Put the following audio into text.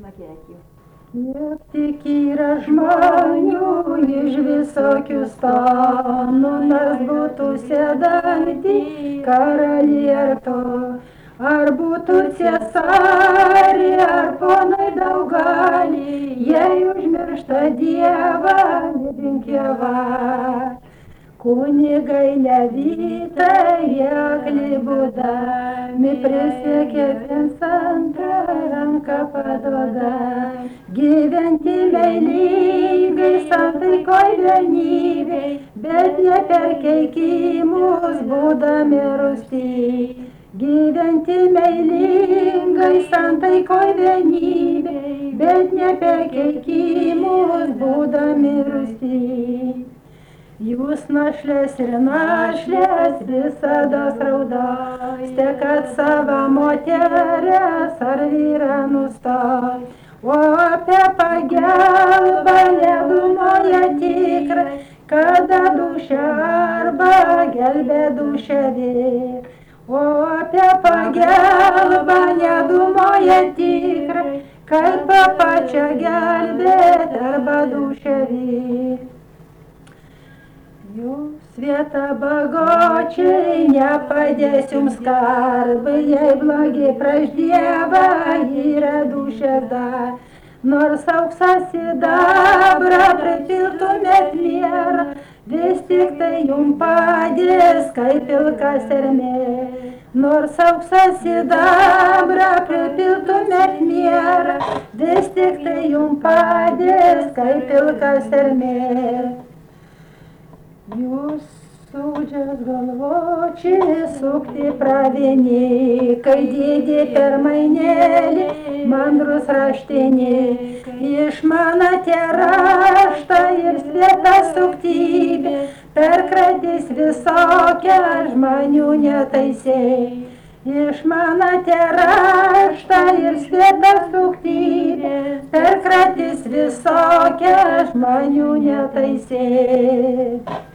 Kiek Tik yra žmonių iš visokių stanų, nors būtų sėdantį karalieto, ar būtų cesarį, ar ponai daugalį, jei užmiršta Dievą, rinkėva. Kunigai levitai, akli būdami, prisiekė viens antrą ranką paduoda. Gyventi meilingai, santaikoj vienybėj, bet ne per keikimus būdami rūsti. Gyventi meilingai, santaikoj vienybėj, bet ne per keikimus būdami rūsti. Jūs našlės ir našlės visada raudaste, kad savo moteres ar vyrą nustai. O apie pagelbą nedumoja tikrai, kada dušia arba gelbė dušia vyr. O apie pagelbą nedumoja tikrai, kaip pačią gelbėt arba dušia vyr. Jūs vieta bagočiai nepadės jums karbai, jei blogi prieš Dievą yra dušės dar. Nors auksą sidabrą pripiltumėt mierą, vis tik tai jums padės kaip pilka sermė. Nors auksą sidabrą pripiltumėt mierą, vis tik tai jums padės kaip pilka sermė. Jūs sūdžias galvočiai sukti pravieni, kai didį per mainėlį mandrus raštinį. Išmanate raštą ir svietą suktybę, perkratys visokią žmonių netaisiai. Išmanate raštą ir svietą suktybę, perkratys visokią žmonių netaisiai.